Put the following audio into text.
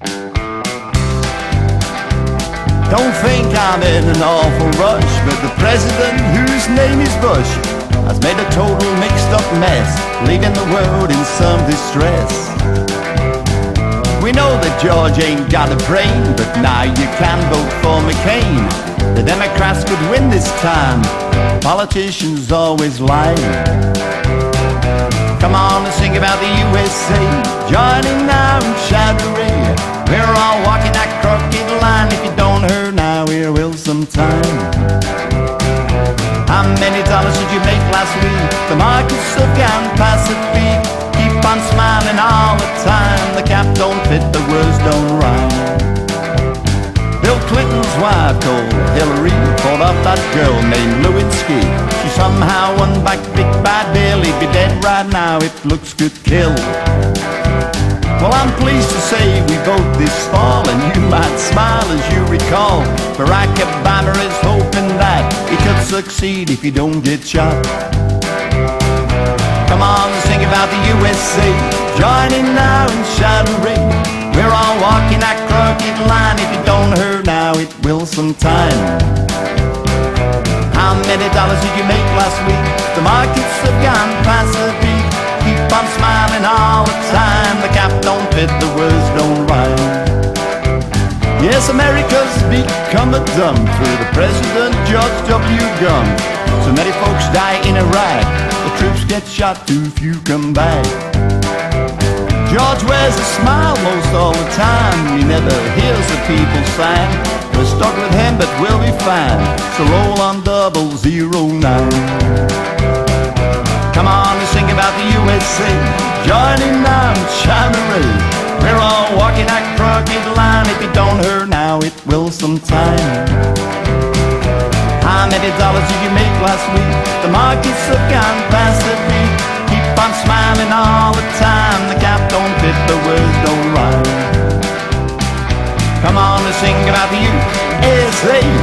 Don't think I'm in an awful rush, but the president, whose name is Bush, has made a total mixed up mess, leaving the world in some distress. We know that George ain't got a brain, but now you can vote for McCain. The Democrats could win this time, politicians always lie. Come on and sing about the USA, join in now and shout hooray. We're all walking that crooked line, if you don't hear now, here will sometime. How many dollars did you make last week? The markets have gone past the peak. Keep on smiling all the time, the cap don't fit, the words don't rhyme. Bill Clinton's wife told Hillary, called up that girl named Lewinsky. She somehow won back Big Bad Bill, he'd be dead right now if looks could kill. Well, I'm pleased to say we vote this fall, and you might smile as you recall. Barack Obama is hoping that he could succeed if he don't get shot. Come on and sing about the USA, join in now and shout hooray. We're all walking that crooked line, if you don't hear now, it will sometime. How many dollars did you make last week? The markets have gone past the peak. Keep on smiling all the time, the cap don't fit, the words don't rhyme. Yes, America's become a dump through the President George W. Gumbs. So many folks die in Iraq, the troops get shot, too few come back. George wears a smile most all the time, he never hears the people sigh. We're stuck with him but we'll be fine, so roll on 009. Come on and sing about the USA, join in now and shout hooray. We're all walking that crooked line, if you don't hear now, it will sometime. How many dollars did you make last week? The markets have gone past the peak. Keep on smiling all the time, the cap don't fit, the words don't rhyme. Come on and sing about the USA.